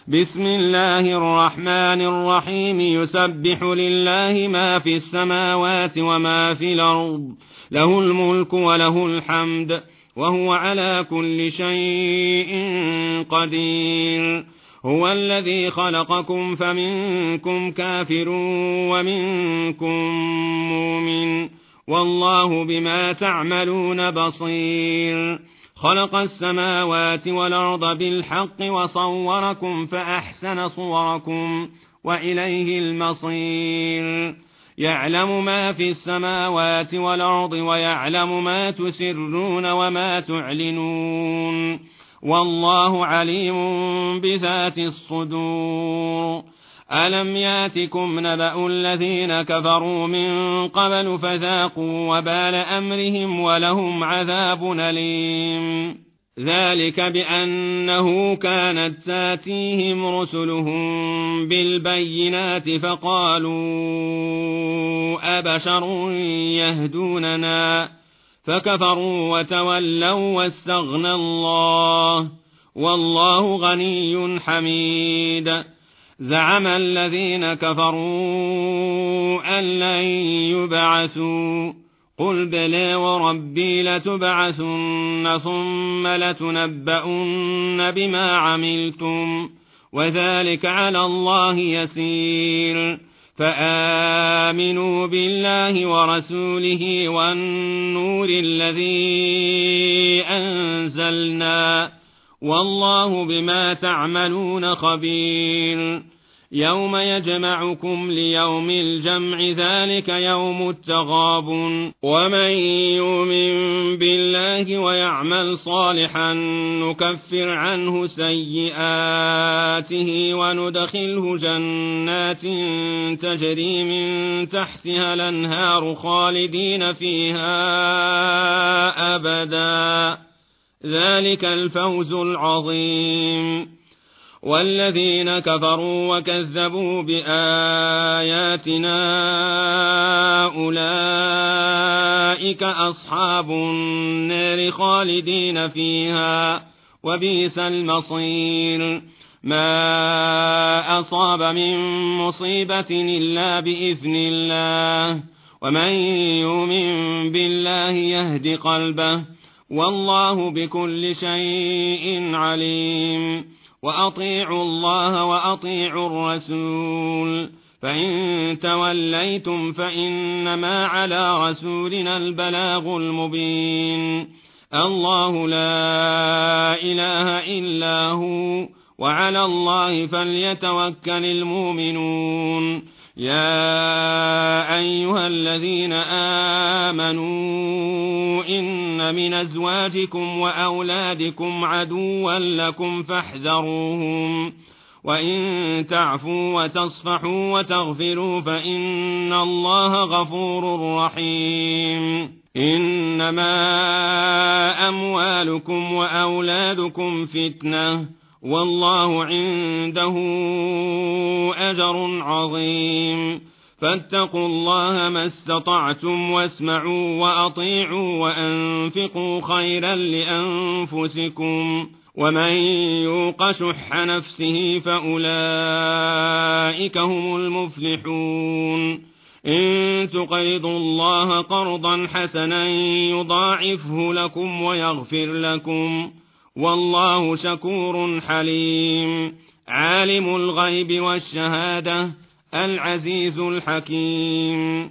بسم الله الرحمن الرحيم يسبح لله ما في السماوات وما في الأرض له الملك وله الحمد وهو على كل شيء قدير هو الذي خلقكم فمنكم كافر ومنكم مؤمن والله بما تعملون بصير خلق السماوات والأرض بالحق وصوركم فأحسن صوركم وإليه المصير يعلم ما في السماوات والأرض ويعلم ما تسرون وما تعلنون والله عليم بذات الصدور ألم ياتكم نبأ الذين كفروا من قبل فذاقوا وبال أمرهم ولهم عذاب أليم ذلك بأنه كانت تاتيهم رسلهم بالبينات فقالوا أبشر يهدوننا فكفروا وتولوا واستغنى الله والله غني حميد زعم الذين كفروا أن لن يبعثوا قل بلى وربي لتبعثن ثم لتنبؤن بما عملتم وذلك على الله يسير فآمنوا بالله ورسوله والنور الذي أنزلنا والله بما تعملون خبير يوم يجمعكم ليوم الجمع ذلك يوم التغابن ومن يؤمن بالله ويعمل صالحا نكفر عنه سيئاته وندخله جنات تجري من تحتها الأنهار خالدين فيها أبدا ذلك الفوز العظيم والذين كفروا وكذبوا بآياتنا أولئك أصحاب النار خالدين فيها وبئس المصير ما أصاب من مصيبة إلا بإذن الله ومن يؤمن بالله يهد قلبه والله بكل شيء عليم وأطيعوا الله وأطيعوا الرسول فإن توليتم فإنما على رسولنا البلاغ المبين الله لا إله إلا هو وعلى الله فليتوكل المؤمنون يا أيها الذين آمنوا إن من أزواجكم وأولادكم عدوا لكم فاحذروهم وإن تعفوا وتصفحوا وتغفروا فإن الله غفور رحيم إنما أموالكم وأولادكم فتنة والله عنده أجر عظيم فاتقوا الله ما استطعتم واسمعوا وأطيعوا وأنفقوا خيرا لأنفسكم ومن يوق شح نفسه فأولئك هم المفلحون إن تقرضوا الله قرضا حسنا يضاعفه لكم ويغفر لكم والله شكور حليم عالم الغيب والشهادة العزيز الحكيم